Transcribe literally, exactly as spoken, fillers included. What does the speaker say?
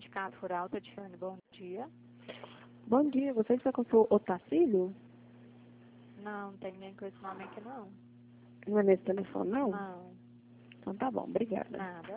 Sindicato Rural, Tatiane, bom dia. Bom dia, você está com o seu Otacílio? Não, não tem ninguém com esse nome aqui não. Não é nesse telefone, não? Não, Então tá bom, obrigada. nada.